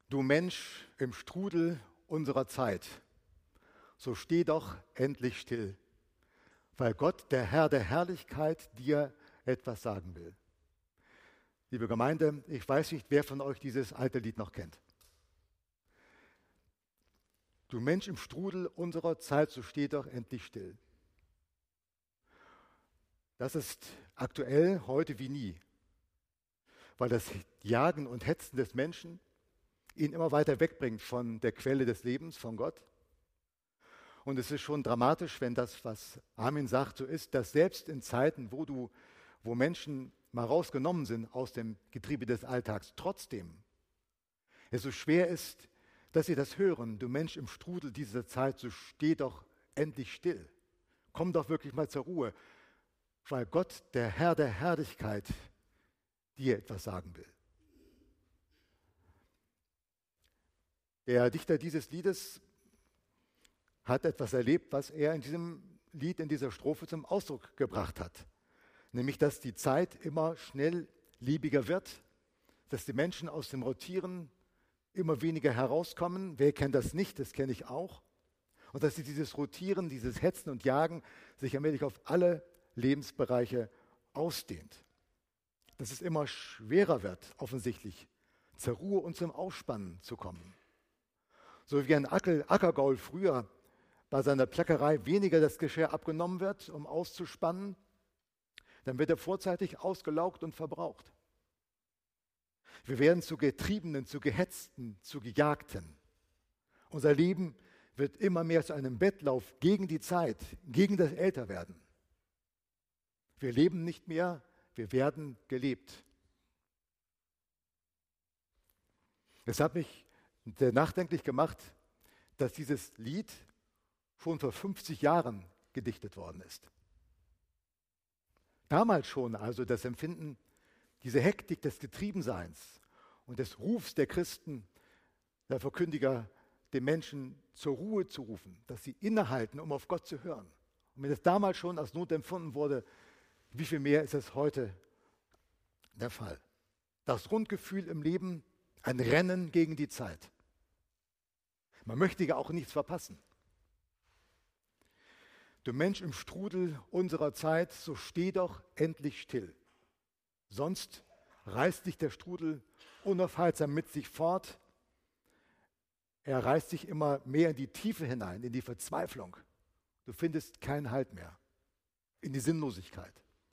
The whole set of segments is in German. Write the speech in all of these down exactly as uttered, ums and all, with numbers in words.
Du Mensch im Strudel unserer Zeit, so steh doch endlich still, weil Gott, der Herr der Herrlichkeit, dir etwas sagen will. Liebe Gemeinde, ich weiß nicht, wer von euch dieses alte Lied noch kennt. Du Mensch im Strudel unserer Zeit, so steh doch endlich still. Das ist aktuell heute wie nie, weil das Jagen und Hetzen des Menschen ihn immer weiter wegbringt von der Quelle des Lebens, von Gott. Und es ist schon dramatisch, wenn das, was Armin sagt, so ist, dass selbst in Zeiten, wo du, wo Menschen mal rausgenommen sind aus dem Getriebe des Alltags, trotzdem es so schwer ist, dass sie das hören. Du Mensch im Strudel dieser Zeit, so steh doch endlich still. Komm doch wirklich mal zur Ruhe, weil Gott, der Herr der Herrlichkeit, dir etwas sagen will. Der Dichter dieses Liedes hat etwas erlebt, was er in diesem Lied, in dieser Strophe zum Ausdruck gebracht hat. Nämlich, dass die Zeit immer schnelllebiger wird, dass die Menschen aus dem Rotieren immer weniger herauskommen. Wer kennt das nicht? Das kenne ich auch. Und dass sie dieses Rotieren, dieses Hetzen und Jagen sich allmählich auf alle Lebensbereiche ausdehnt. Dass es immer schwerer wird, offensichtlich, zur Ruhe und zum Ausspannen zu kommen. So wie ein Ackergaul früher bei seiner Plackerei weniger das Geschirr abgenommen wird, um auszuspannen, dann wird er vorzeitig ausgelaugt und verbraucht. Wir werden zu Getriebenen, zu Gehetzten, zu Gejagten. Unser Leben wird immer mehr zu einem Wettlauf gegen die Zeit, gegen das Älterwerden. Wir leben nicht mehr, wir werden gelebt. Es hat mich sehr nachdenklich gemacht, dass dieses Lied schon vor fünfzig Jahren gedichtet worden ist. Damals schon also das Empfinden, diese Hektik des Getriebenseins und des Rufs der Christen, der Verkündiger, den Menschen zur Ruhe zu rufen, dass sie innehalten, um auf Gott zu hören. Und wenn es damals schon als Not empfunden wurde, wie viel mehr ist es heute der Fall? Das Grundgefühl im Leben, ein Rennen gegen die Zeit. Man möchte ja auch nichts verpassen. Du Mensch im Strudel unserer Zeit, so steh doch endlich still. Sonst reißt dich der Strudel unaufhaltsam mit sich fort. Er reißt dich immer mehr in die Tiefe hinein, in die Verzweiflung. Du findest keinen Halt mehr, in die Sinnlosigkeit.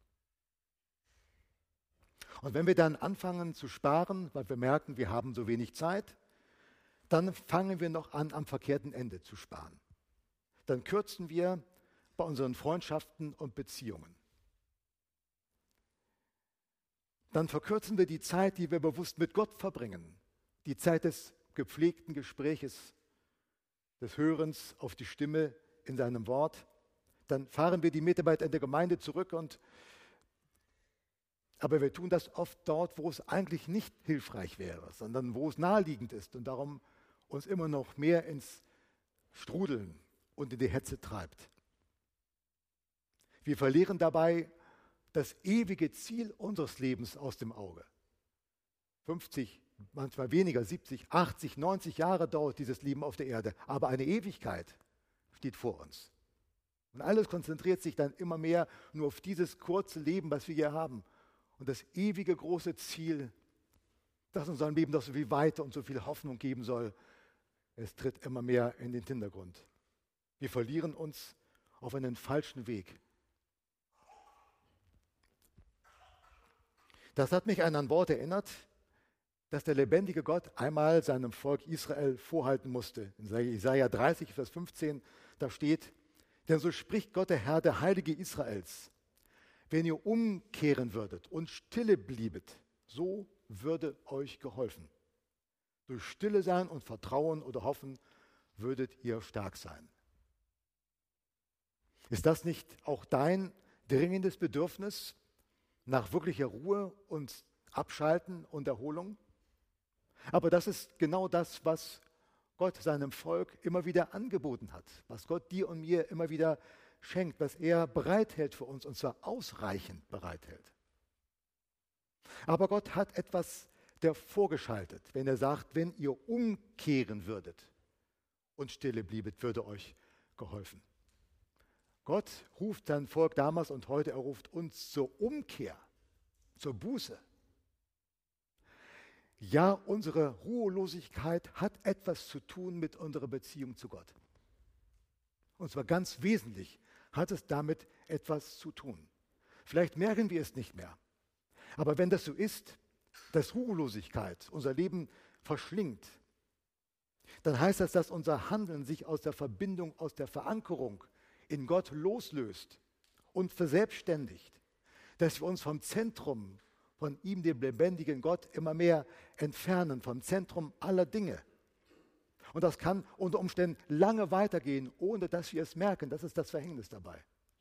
Und wenn wir dann anfangen zu sparen, weil wir merken, wir haben so wenig Zeit, dann fangen wir noch an, am verkehrten Ende zu sparen. Dann kürzen wir bei unseren Freundschaften und Beziehungen. Dann verkürzen wir die Zeit, die wir bewusst mit Gott verbringen. Die Zeit des gepflegten Gespräches, des Hörens auf die Stimme in seinem Wort. Dann fahren wir die Mitarbeit in der Gemeinde zurück und aber wir tun das oft dort, wo es eigentlich nicht hilfreich wäre, sondern wo es naheliegend ist und darum uns immer noch mehr ins Strudeln und in die Hetze treibt. Wir verlieren dabei das ewige Ziel unseres Lebens aus dem Auge. fünfzig, manchmal weniger, siebzig, achtzig, neunzig Jahre dauert dieses Leben auf der Erde, aber eine Ewigkeit steht vor uns. Und alles konzentriert sich dann immer mehr nur auf dieses kurze Leben, was wir hier haben. Und das ewige große Ziel, das unserem Leben doch so viel Weite und so viel Hoffnung geben soll, es tritt immer mehr in den Hintergrund. Wir verlieren uns auf einen falschen Weg. Das hat mich an ein Wort erinnert, das der lebendige Gott einmal seinem Volk Israel vorhalten musste. In Jesaja dreißig, Vers fünfzehn, da steht: Denn so spricht Gott, der Herr, der Heilige Israels: Wenn ihr umkehren würdet und stille bliebet, so würde euch geholfen. Durch Stille sein und Vertrauen oder Hoffen würdet ihr stark sein. Ist das nicht auch dein dringendes Bedürfnis nach wirklicher Ruhe und Abschalten und Erholung? Aber das ist genau das, was Gott seinem Volk immer wieder angeboten hat, was Gott dir und mir immer wieder schenkt, was er bereithält für uns, und zwar ausreichend bereithält. Aber Gott hat etwas er vorgeschaltet, wenn er sagt, wenn ihr umkehren würdet und stille bliebet, würde euch geholfen. Gott ruft sein Volk damals und heute, er ruft uns zur Umkehr, zur Buße. Ja, unsere Ruhelosigkeit hat etwas zu tun mit unserer Beziehung zu Gott. Und zwar ganz wesentlich hat es damit etwas zu tun. Vielleicht merken wir es nicht mehr. Aber wenn das so ist, dass Ruhelosigkeit unser Leben verschlingt, dann heißt das, dass unser Handeln sich aus der Verbindung, aus der Verankerung in Gott loslöst und verselbstständigt, dass wir uns vom Zentrum, von ihm, dem lebendigen Gott, immer mehr entfernen, vom Zentrum aller Dinge. Und das kann unter Umständen lange weitergehen, ohne dass wir es merken. Das ist das Verhängnis dabei.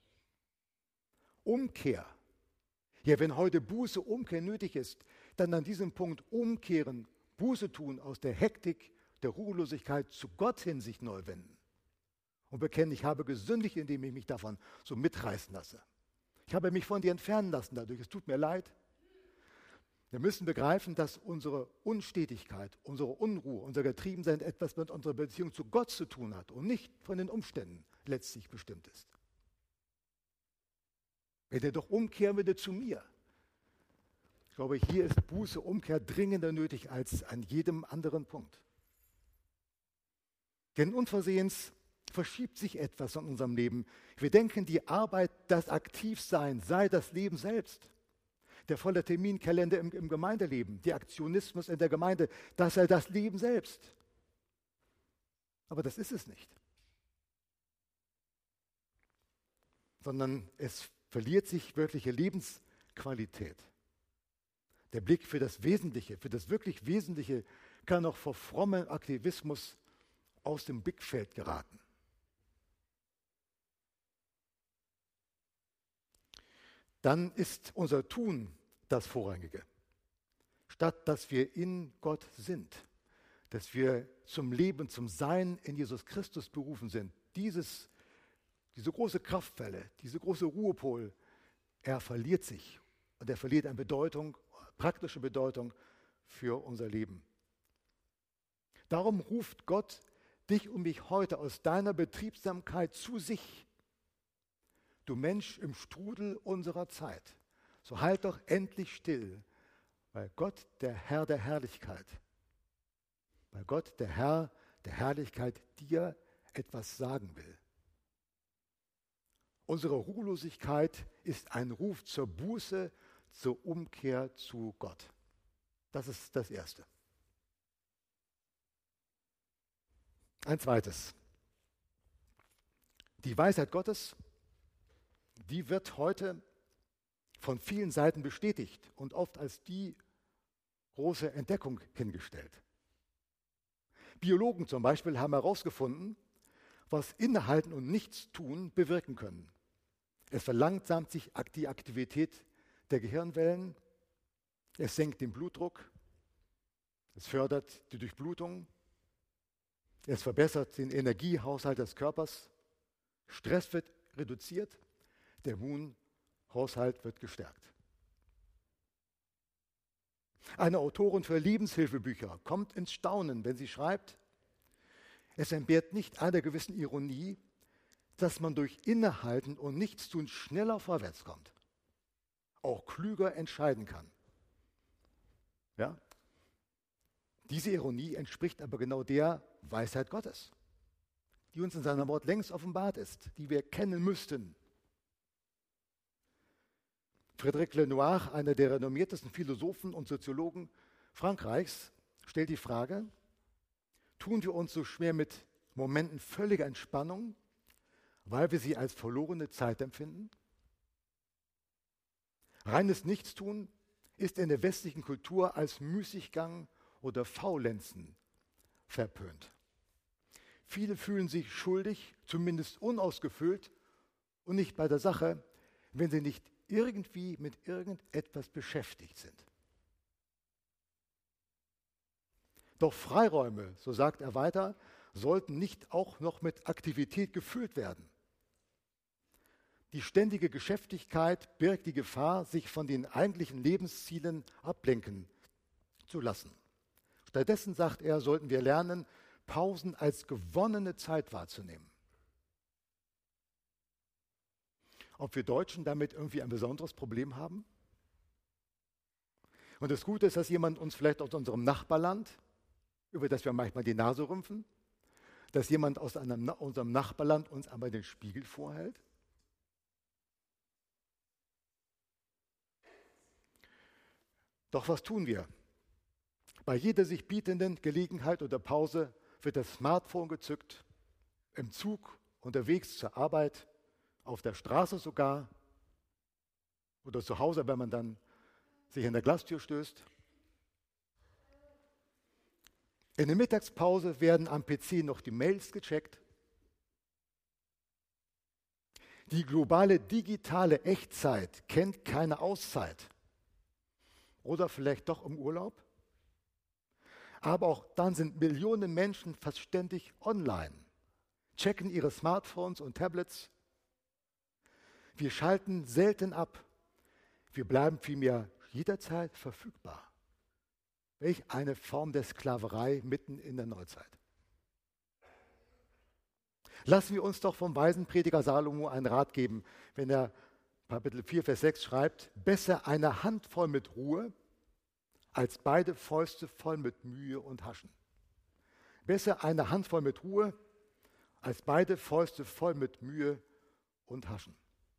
Umkehr. Ja, wenn heute Buße, Umkehr nötig ist, dann an diesem Punkt umkehren, Buße tun, aus der Hektik, der Ruhelosigkeit zu Gott hin sich neu wenden. Und bekennen, ich habe gesündigt, indem ich mich davon so mitreißen lasse. Ich habe mich von dir entfernen lassen dadurch, es tut mir leid. Wir müssen begreifen, dass unsere Unstetigkeit, unsere Unruhe, unser Getriebensein etwas mit unserer Beziehung zu Gott zu tun hat und nicht von den Umständen letztlich bestimmt ist. Wenn ihr doch umkehren würde zu mir. Ich glaube, hier ist Buße, Umkehr dringender nötig als an jedem anderen Punkt. Denn unversehens verschiebt sich etwas in unserem Leben. Wir denken, die Arbeit, das Aktivsein sei das Leben selbst. Der volle Terminkalender im, im Gemeindeleben, der Aktionismus in der Gemeinde, das sei das Leben selbst. Aber das ist es nicht. Sondern es verliert sich wirkliche Lebensqualität. Der Blick für das Wesentliche, für das wirklich Wesentliche kann auch vor frommem Aktivismus aus dem Blickfeld geraten. Dann ist unser Tun das Vorrangige. Statt dass wir in Gott sind, dass wir zum Leben, zum Sein in Jesus Christus berufen sind, dieses, diese große Kraftquelle, diese große Ruhepol, er verliert sich und er verliert an Bedeutung, praktische Bedeutung für unser Leben. Darum ruft Gott dich und mich heute aus deiner Betriebsamkeit zu sich. Du Mensch im Strudel unserer Zeit, so halt doch endlich still, weil Gott, der Herr der Herrlichkeit, weil Gott, der Herr der Herrlichkeit, dir etwas sagen will. Unsere Ruhelosigkeit ist ein Ruf zur Buße, zur Umkehr zu Gott. Das ist das Erste. Ein zweites. Die Weisheit Gottes, die wird heute von vielen Seiten bestätigt und oft als die große Entdeckung hingestellt. Biologen zum Beispiel haben herausgefunden, was Innehalten und Nichtstun bewirken können. Es verlangsamt sich die Aktivität der Gehirnwellen, es senkt den Blutdruck, es fördert die Durchblutung, es verbessert den Energiehaushalt des Körpers, Stress wird reduziert, der Immunhaushalt wird gestärkt. Eine Autorin für Lebenshilfebücher kommt ins Staunen, wenn sie schreibt, es entbehrt nicht einer gewissen Ironie, dass man durch Innehalten und Nichtstun schneller vorwärts kommt, auch klüger entscheiden kann. Ja? Diese Ironie entspricht aber genau der Weisheit Gottes, die uns in seinem Wort längst offenbart ist, die wir kennen müssten. Frédéric Lenoir, einer der renommiertesten Philosophen und Soziologen Frankreichs, stellt die Frage, tun wir uns so schwer mit Momenten völliger Entspannung, weil wir sie als verlorene Zeit empfinden? Reines Nichtstun ist in der westlichen Kultur als Müßiggang oder Faulenzen verpönt. Viele fühlen sich schuldig, zumindest unausgefüllt und nicht bei der Sache, wenn sie nicht irgendwie mit irgendetwas beschäftigt sind. Doch Freiräume, so sagt er weiter, sollten nicht auch noch mit Aktivität gefüllt werden. Die ständige Geschäftigkeit birgt die Gefahr, sich von den eigentlichen Lebenszielen ablenken zu lassen. Stattdessen, sagt er, sollten wir lernen, Pausen als gewonnene Zeit wahrzunehmen. Ob wir Deutschen damit irgendwie ein besonderes Problem haben? Und das Gute ist, dass jemand uns vielleicht aus unserem Nachbarland, über das wir manchmal die Nase rümpfen, dass jemand aus einem, unserem Nachbarland uns einmal den Spiegel vorhält. Doch was tun wir? Bei jeder sich bietenden Gelegenheit oder Pause wird das Smartphone gezückt, im Zug, unterwegs zur Arbeit, auf der Straße sogar oder zu Hause, wenn man dann sich an der Glastür stößt. In der Mittagspause werden am P C noch die Mails gecheckt. Die globale digitale Echtzeit kennt keine Auszeit. Oder vielleicht doch im Urlaub. Aber auch dann sind Millionen Menschen fast ständig online, checken ihre Smartphones und Tablets. Wir schalten selten ab. Wir bleiben vielmehr jederzeit verfügbar. Welch eine Form der Sklaverei mitten in der Neuzeit. Lassen wir uns doch vom weisen Prediger Salomo einen Rat geben, wenn er Kapitel vier, Vers sechs schreibt, besser eine Handvoll mit Ruhe, als beide Fäuste voll mit Mühe und Haschen. Besser eine Handvoll mit Ruhe, als beide Fäuste voll mit Mühe und Haschen.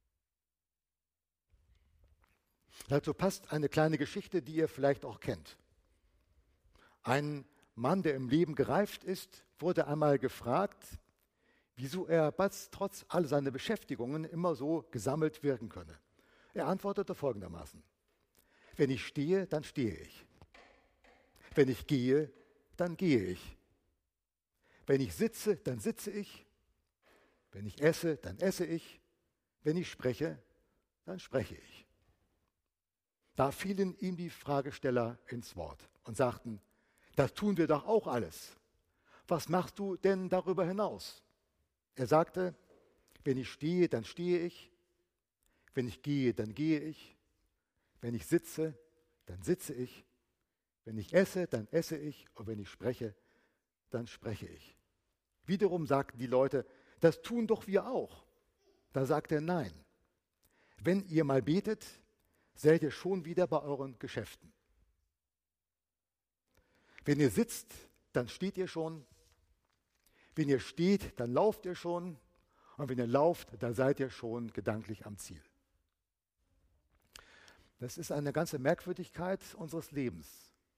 Dazu passt eine kleine Geschichte, die ihr vielleicht auch kennt. Ein Mann, der im Leben gereift ist, wurde einmal gefragt, wieso er trotz all seiner Beschäftigungen immer so gesammelt wirken könne. Er antwortete folgendermaßen: Wenn ich stehe, dann stehe ich. Wenn ich gehe, dann gehe ich. Wenn ich sitze, dann sitze ich. Wenn ich esse, dann esse ich. Wenn ich spreche, dann spreche ich. Da fielen ihm die Fragesteller ins Wort und sagten, das tun wir doch auch alles. Was machst du denn darüber hinaus? Er sagte, wenn ich stehe, dann stehe ich. Wenn ich gehe, dann gehe ich. Wenn ich sitze, dann sitze ich. Wenn ich esse, dann esse ich. Und wenn ich spreche, dann spreche ich. Wiederum sagten die Leute, das tun doch wir auch. Da sagt er, nein. Wenn ihr mal betet, seid ihr schon wieder bei euren Geschäften. Wenn ihr sitzt, dann steht ihr schon. Wenn ihr steht, dann lauft ihr schon. Und wenn ihr lauft, dann seid ihr schon gedanklich am Ziel. Das ist eine ganze Merkwürdigkeit unseres Lebens.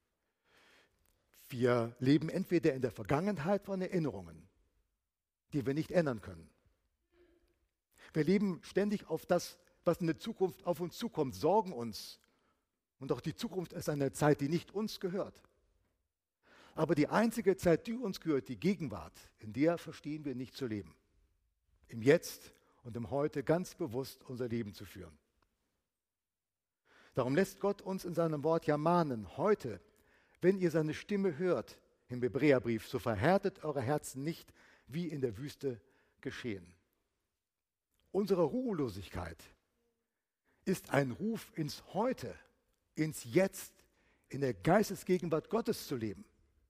Wir leben entweder in der Vergangenheit von Erinnerungen, die wir nicht ändern können. Wir leben ständig auf das, was in der Zukunft auf uns zukommt, sorgen uns. Und auch die Zukunft ist eine Zeit, die nicht uns gehört. Aber die einzige Zeit, die uns gehört, die Gegenwart, in der verstehen wir nicht zu leben. Im Jetzt und im Heute ganz bewusst unser Leben zu führen. Darum lässt Gott uns in seinem Wort ja mahnen, heute, wenn ihr seine Stimme hört, im Hebräerbrief, so verhärtet eure Herzen nicht, wie in der Wüste geschehen. Unsere Ruhelosigkeit ist ein Ruf ins Heute, ins Jetzt, in der Geistesgegenwart Gottes zu leben.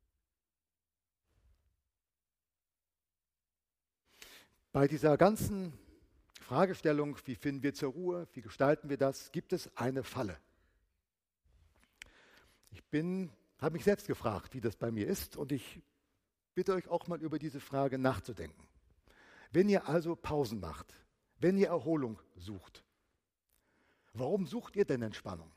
Bei dieser ganzen Fragestellung, wie finden wir zur Ruhe, wie gestalten wir das, gibt es eine Falle. Ich bin, habe mich selbst gefragt, wie das bei mir ist, und ich bitte euch auch mal über diese Frage nachzudenken. Wenn ihr also Pausen macht, wenn ihr Erholung sucht, warum sucht ihr denn Entspannung?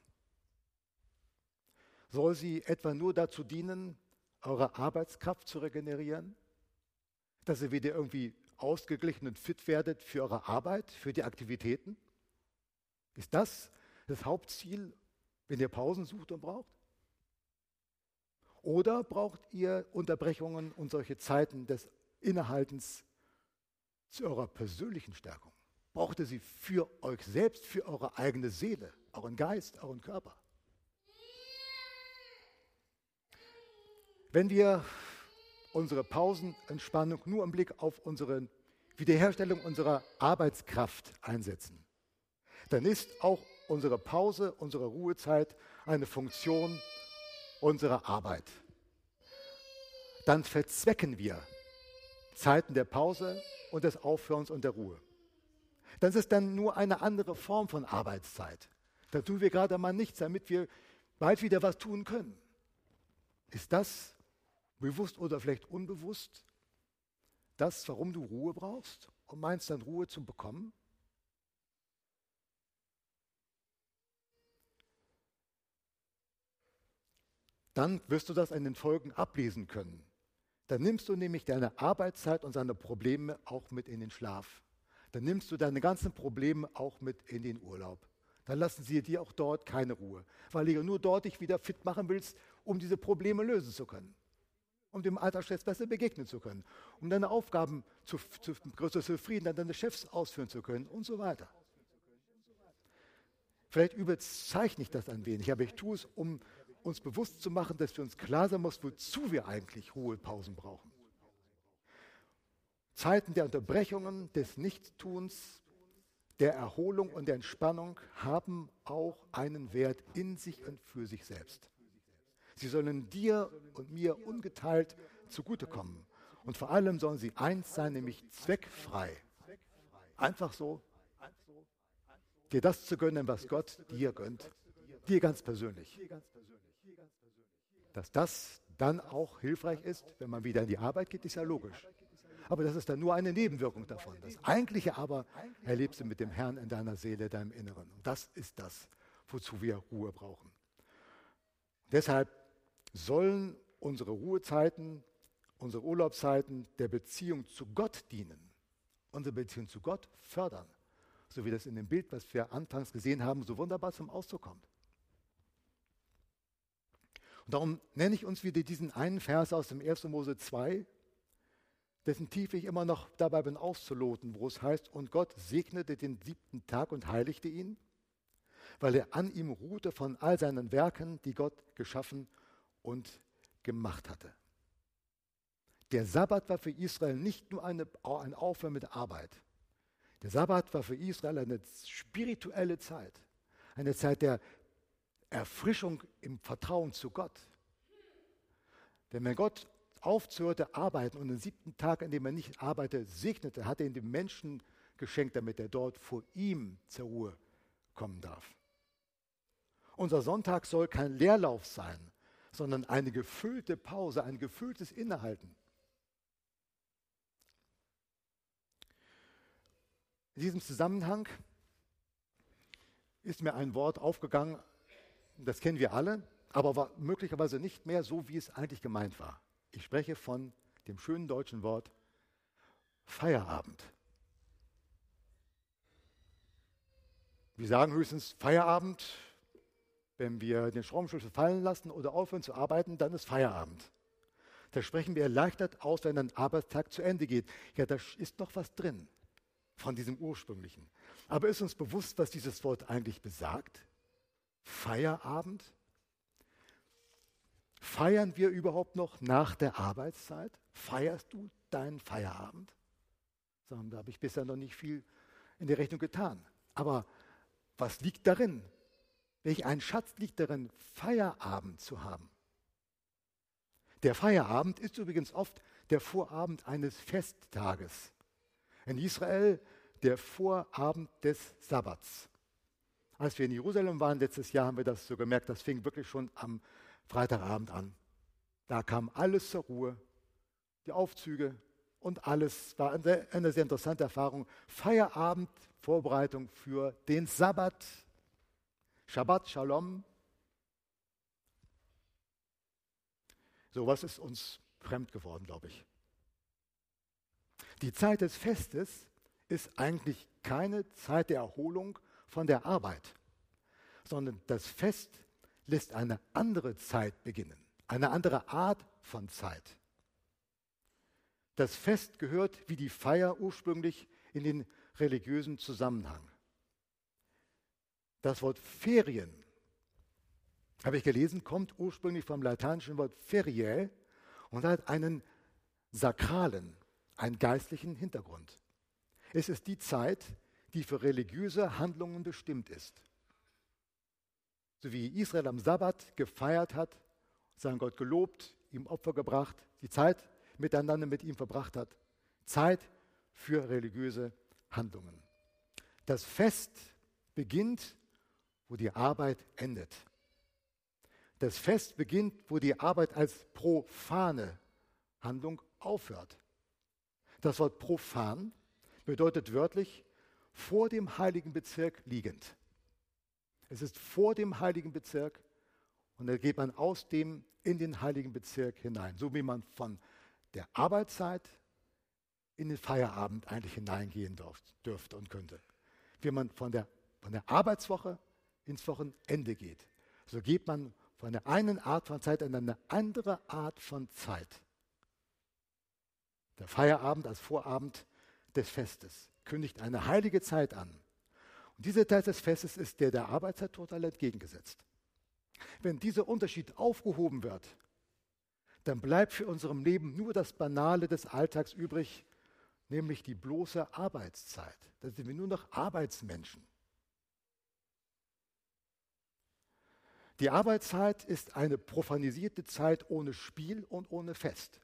Soll sie etwa nur dazu dienen, eure Arbeitskraft zu regenerieren? Dass ihr wieder irgendwie ausgeglichen und fit werdet für eure Arbeit, für die Aktivitäten? Ist das das Hauptziel, wenn ihr Pausen sucht und braucht? Oder braucht ihr Unterbrechungen und solche Zeiten des Innehaltens zu eurer persönlichen Stärkung? Braucht ihr sie für euch selbst, für eure eigene Seele, euren Geist, euren Körper? Wenn wir unsere Pausenentspannung nur im Blick auf unsere Wiederherstellung unserer Arbeitskraft einsetzen, dann ist auch unsere Pause, unsere Ruhezeit eine Funktion, unsere Arbeit, dann verzwecken wir Zeiten der Pause und des Aufhörens und der Ruhe. Das ist dann nur eine andere Form von Arbeitszeit. Da tun wir gerade mal nichts, damit wir bald wieder was tun können. Ist das bewusst oder vielleicht unbewusst das, warum du Ruhe brauchst und meinst dann Ruhe zu bekommen? Dann wirst du das in den Folgen ablesen können. Dann nimmst du nämlich deine Arbeitszeit und seine Probleme auch mit in den Schlaf. Dann nimmst du deine ganzen Probleme auch mit in den Urlaub. Dann lassen sie dir auch dort keine Ruhe, weil du nur dort dich wieder fit machen willst, um diese Probleme lösen zu können, um dem Alltagsstress besser begegnen zu können, um deine Aufgaben zu, zu größter Zufriedenheit deines Chefs ausführen zu können und so weiter. Vielleicht überzeichne ich das ein wenig, aber ich tue es, um uns bewusst zu machen, dass wir uns klar sein müssen, wozu wir eigentlich Ruhepausen brauchen. Zeiten der Unterbrechungen, des Nichtstuns, der Erholung und der Entspannung haben auch einen Wert in sich und für sich selbst. Sie sollen dir und mir ungeteilt zugutekommen. Und vor allem sollen sie eins sein, nämlich zweckfrei. Einfach so, dir das zu gönnen, was Gott dir gönnt, dir ganz persönlich. Dass das dann auch hilfreich ist, wenn man wieder in die Arbeit geht, ist ja logisch. Aber das ist dann nur eine Nebenwirkung davon. Das Eigentliche aber erlebst du mit dem Herrn in deiner Seele, deinem Inneren. Und das ist das, wozu wir Ruhe brauchen. Deshalb sollen unsere Ruhezeiten, unsere Urlaubszeiten der Beziehung zu Gott dienen, unsere Beziehung zu Gott fördern, so wie das in dem Bild, was wir anfangs gesehen haben, so wunderbar zum Ausdruck kommt. Und darum nenne ich uns wieder diesen einen Vers aus dem ersten Mose zwei, dessen Tiefe ich immer noch dabei bin auszuloten, wo es heißt, und Gott segnete den siebten Tag und heiligte ihn, weil er an ihm ruhte von all seinen Werken, die Gott geschaffen und gemacht hatte. Der Sabbat war für Israel nicht nur eine, ein Aufhören mit Arbeit. Der Sabbat war für Israel eine spirituelle Zeit, eine Zeit der Erfrischung im Vertrauen zu Gott. Denn wenn Gott aufzuhörte arbeiten und den siebten Tag, an dem er nicht arbeitete, segnete, hat er ihn dem Menschen geschenkt, damit er dort vor ihm zur Ruhe kommen darf. Unser Sonntag soll kein Leerlauf sein, sondern eine gefüllte Pause, ein gefülltes Innehalten. In diesem Zusammenhang ist mir ein Wort aufgegangen, das kennen wir alle, aber war möglicherweise nicht mehr so, wie es eigentlich gemeint war. Ich spreche von dem schönen deutschen Wort Feierabend. Wir sagen höchstens Feierabend, wenn wir den Schraubenschlüssel fallen lassen oder aufhören zu arbeiten, dann ist Feierabend. Da sprechen wir erleichtert aus, wenn ein Arbeitstag zu Ende geht. Ja, da ist noch was drin von diesem ursprünglichen. Aber ist uns bewusst, was dieses Wort eigentlich besagt? Feierabend? Feiern wir überhaupt noch nach der Arbeitszeit? Feierst du deinen Feierabend? Sagen, da habe ich bisher noch nicht viel in der Rechnung getan. Aber was liegt darin? Welch ein Schatz liegt darin, Feierabend zu haben? Der Feierabend ist übrigens oft der Vorabend eines Festtages. In Israel der Vorabend des Sabbats. Als wir in Jerusalem waren letztes Jahr, haben wir das so gemerkt, das fing wirklich schon am Freitagabend an. Da kam alles zur Ruhe, die Aufzüge und alles. War eine sehr, eine sehr interessante Erfahrung. Feierabend, Vorbereitung für den Sabbat, Shabbat Shalom. Sowas ist uns fremd geworden, glaube ich. Die Zeit des Festes ist eigentlich keine Zeit der Erholung von der Arbeit, sondern das Fest lässt eine andere Zeit beginnen, eine andere Art von Zeit. Das Fest gehört wie die Feier ursprünglich in den religiösen Zusammenhang. Das Wort Ferien, habe ich gelesen, kommt ursprünglich vom lateinischen Wort feriae und hat einen sakralen, einen geistlichen Hintergrund. Es ist die Zeit, die für religiöse Handlungen bestimmt ist. So wie Israel am Sabbat gefeiert hat, seinen Gott gelobt, ihm Opfer gebracht, die Zeit miteinander mit ihm verbracht hat. Zeit für religiöse Handlungen. Das Fest beginnt, wo die Arbeit endet. Das Fest beginnt, wo die Arbeit als profane Handlung aufhört. Das Wort profan bedeutet wörtlich vor dem heiligen Bezirk liegend. Es ist vor dem heiligen Bezirk und da geht man aus dem in den heiligen Bezirk hinein. So wie man von der Arbeitszeit in den Feierabend eigentlich hineingehen dürfte und könnte. Wie man von der, von der Arbeitswoche ins Wochenende geht. So geht man von der einen Art von Zeit in eine andere Art von Zeit. Der Feierabend als Vorabend des Festes kündigt eine heilige Zeit an. Und dieser Teil des Festes ist der der Arbeitszeit total entgegengesetzt. Wenn dieser Unterschied aufgehoben wird, dann bleibt für unserem Leben nur das Banale des Alltags übrig, nämlich die bloße Arbeitszeit. Da sind wir nur noch Arbeitsmenschen. Die Arbeitszeit ist eine profanisierte Zeit ohne Spiel und ohne Fest.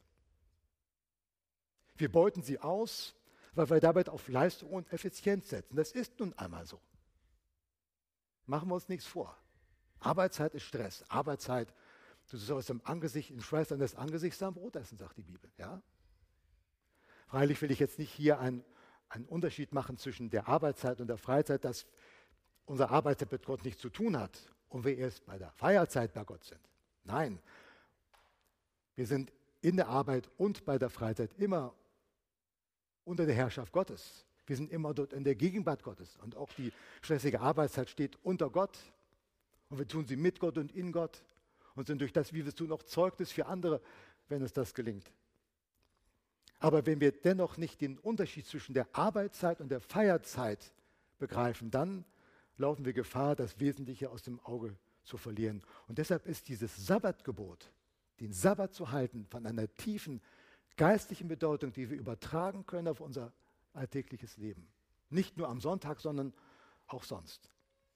Wir beuten sie aus, weil wir dabei auf Leistung und Effizienz setzen. Das ist nun einmal so. Machen wir uns nichts vor. Arbeitszeit ist Stress. Arbeitszeit, du sollst aus dem Angesicht, im Schweiß deines Angesichts dein Brot essen, sagt die Bibel. Ja? Freilich will ich jetzt nicht hier einen, einen Unterschied machen zwischen der Arbeitszeit und der Freizeit, dass unsere Arbeitszeit mit Gott nichts zu tun hat und wir erst bei der Feierzeit bei Gott sind. Nein, wir sind in der Arbeit und bei der Freizeit immer unter der Herrschaft Gottes. Wir sind immer dort in der Gegenwart Gottes. Und auch die stressige Arbeitszeit steht unter Gott. Und wir tun sie mit Gott und in Gott. Und sind durch das, wie wir es tun, auch Zeugnis für andere, wenn es das gelingt. Aber wenn wir dennoch nicht den Unterschied zwischen der Arbeitszeit und der Feierzeit begreifen, dann laufen wir Gefahr, das Wesentliche aus dem Auge zu verlieren. Und deshalb ist dieses Sabbatgebot, den Sabbat zu halten, von einer tiefen geistlichen Bedeutung, die wir übertragen können auf unser alltägliches Leben. Nicht nur am Sonntag, sondern auch sonst.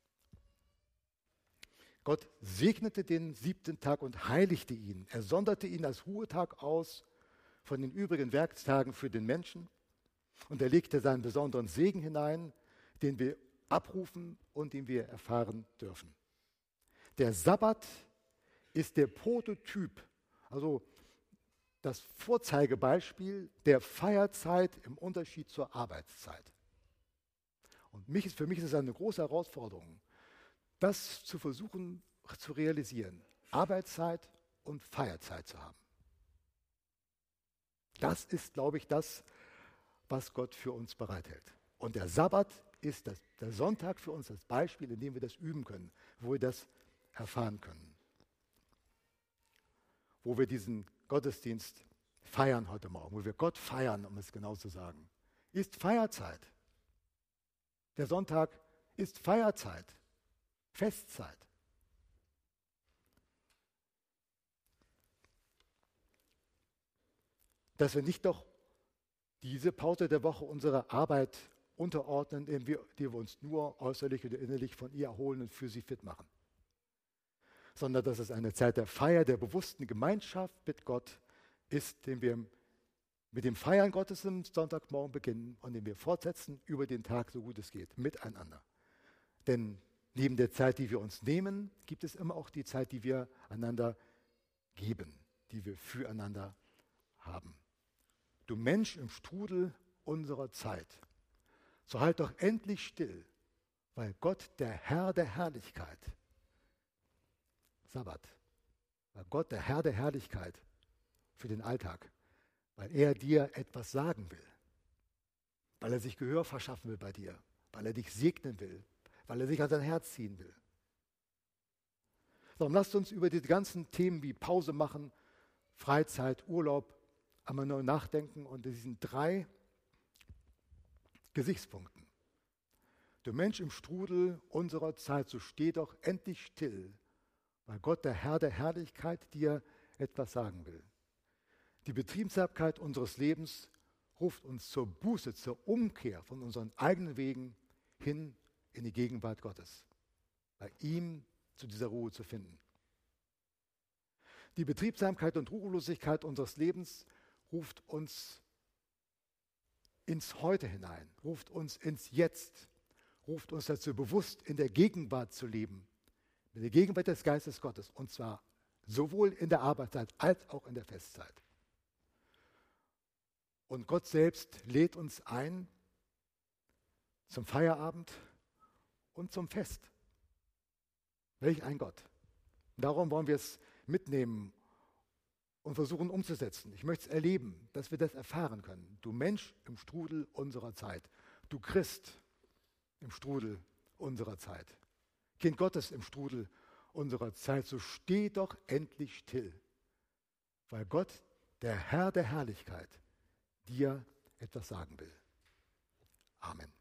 Gott segnete den siebten Tag und heiligte ihn. Er sonderte ihn als Ruhetag aus von den übrigen Werktagen für den Menschen und er legte seinen besonderen Segen hinein, den wir abrufen und den wir erfahren dürfen. Der Sabbat ist der Prototyp, also das Vorzeigebeispiel der Feierzeit im Unterschied zur Arbeitszeit. Und mich ist, für mich ist es eine große Herausforderung, das zu versuchen zu realisieren, Arbeitszeit und Feierzeit zu haben. Das ist, glaube ich, das, was Gott für uns bereithält. Und der Sabbat ist das, der Sonntag für uns das Beispiel, in dem wir das üben können, wo wir das erfahren können. Wo wir diesen Gottesdienst feiern heute Morgen, wo wir Gott feiern, um es genau zu sagen, ist Feierzeit. Der Sonntag ist Feierzeit, Festzeit. Dass wir nicht doch diese Pause der Woche unserer Arbeit unterordnen, indem wir, die wir uns nur äußerlich oder innerlich von ihr erholen und für sie fit machen. Sondern dass es eine Zeit der Feier, der bewussten Gemeinschaft mit Gott ist, den wir mit dem Feiern Gottes am Sonntagmorgen beginnen und den wir fortsetzen über den Tag, so gut es geht, miteinander. Denn neben der Zeit, die wir uns nehmen, gibt es immer auch die Zeit, die wir einander geben, die wir füreinander haben. Du Mensch im Strudel unserer Zeit, so halt doch endlich still, weil Gott, der Herr der Herrlichkeit, Sabbat, weil Gott, der Herr der Herrlichkeit für den Alltag, weil er dir etwas sagen will, weil er sich Gehör verschaffen will bei dir, weil er dich segnen will, weil er sich an dein Herz ziehen will. Darum lasst uns über die ganzen Themen wie Pause machen, Freizeit, Urlaub einmal neu nachdenken und diesen drei Gesichtspunkten. Du Mensch im Strudel unserer Zeit, so steh doch endlich still, weil Gott, der Herr der Herrlichkeit, dir etwas sagen will. Die Betriebsamkeit unseres Lebens ruft uns zur Buße, zur Umkehr von unseren eigenen Wegen hin in die Gegenwart Gottes, bei ihm zu dieser Ruhe zu finden. Die Betriebsamkeit und Ruhelosigkeit unseres Lebens ruft uns ins Heute hinein, ruft uns ins Jetzt, ruft uns dazu bewusst, in der Gegenwart zu leben, in der Gegenwart des Geistes Gottes, und zwar sowohl in der Arbeitszeit als auch in der Festzeit. Und Gott selbst lädt uns ein zum Feierabend und zum Fest. Welch ein Gott. Darum wollen wir es mitnehmen und versuchen umzusetzen. Ich möchte es erleben, dass wir das erfahren können. Du Mensch im Strudel unserer Zeit. Du Christ im Strudel unserer Zeit. Kind Gottes im Strudel unserer Zeit. So steh doch endlich still, weil Gott, der Herr der Herrlichkeit, dir etwas sagen will. Amen.